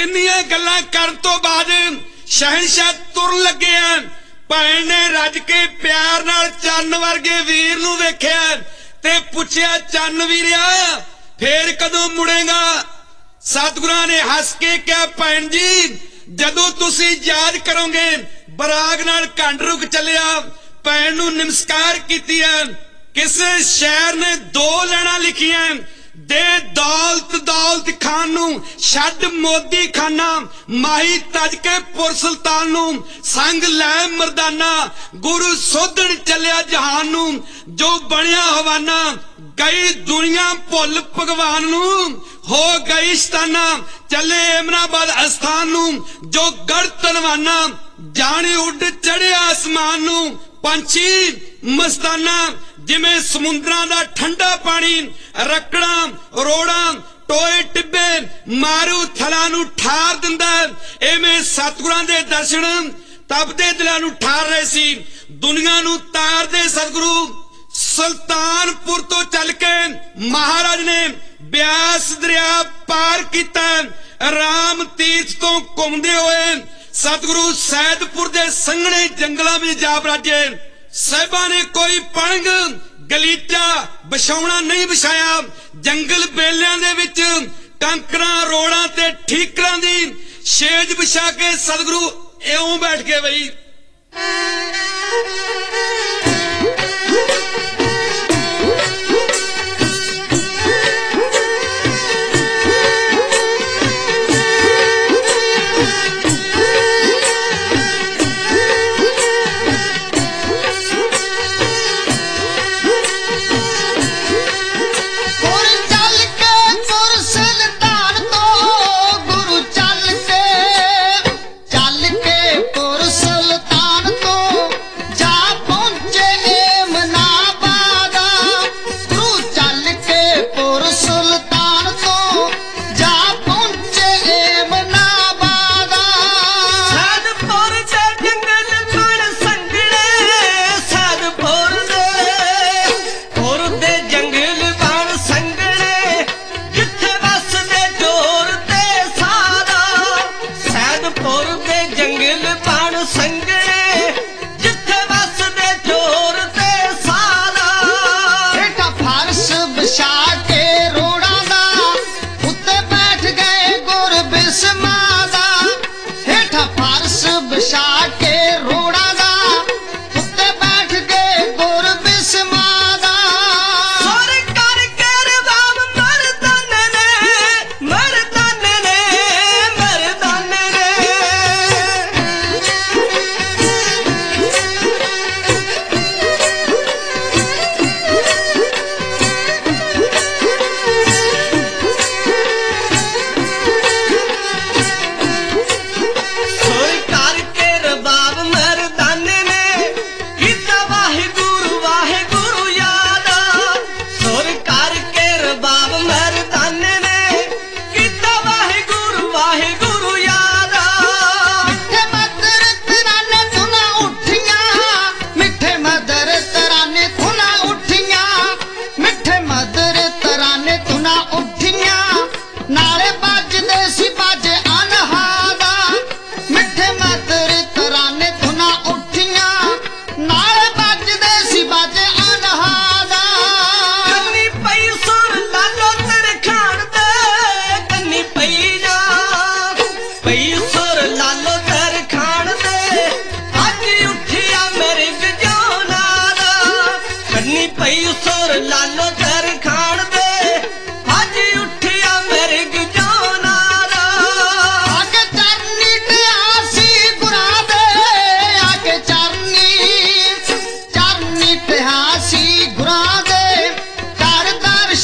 इन्नियां गल्लां करन तो बाद शहनशाह तुरन लगे हैं। भैन ने रज के प्यार नाल चन्न वर्गे वीर नूं वेख्या ते पुछया, चन्न वीरिया फेर कदों मुड़ेगा? सतगुरां ने हस के कहा, भैन जी जदों तुसीं याद करोगे बराग नाल कंड रुक चलिया। भैन नूं नमस्कार कीतिया। किसे शायर ने दो लाइनां लिखियां, दे दौलत दौलत खान नूं छड्ड मोदी खाना, माही तज के पुर सुल्तान नूं संग लै मरदाना, गुरु सोधन चलिया जहान नूं जो बनिया हवाना, गई दुनिया भुल भगवान नूं हो गई शताना, चले एमनाबाद अस्थान नूं जो गढ़ तलवाना, जाने उड चढ़े आसमान नूं पंछी मस्ताना, जिमें समुद्रां दा ठंडा पानी रकड़ा रोड़ा टोए टिब्बे मारू थलां नूं ठार दिंदा, एवें सतगुरां दे दर्शन तपदे दिलां नूं ठार रहे सी। दुनिया नूं तार दे सतगुरु सुल्तानपुर तो चल के महाराज ने ब्यास दरिया पार किया। राम तीर्थ तो घूमते हुए सतगुरु सैदपुर दे संघने जंगलों में जा बराजे। साहिबा ने कोई पणग गलीचा बिछाउणा नहीं बिछाया। जंगल बेलियां दे विच कंकरां रोड़ां ते ठीकरां दी छेज बिछा के सतगुरु इउं बैठ के बई।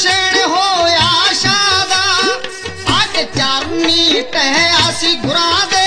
चारनी कह आसी गुरा दे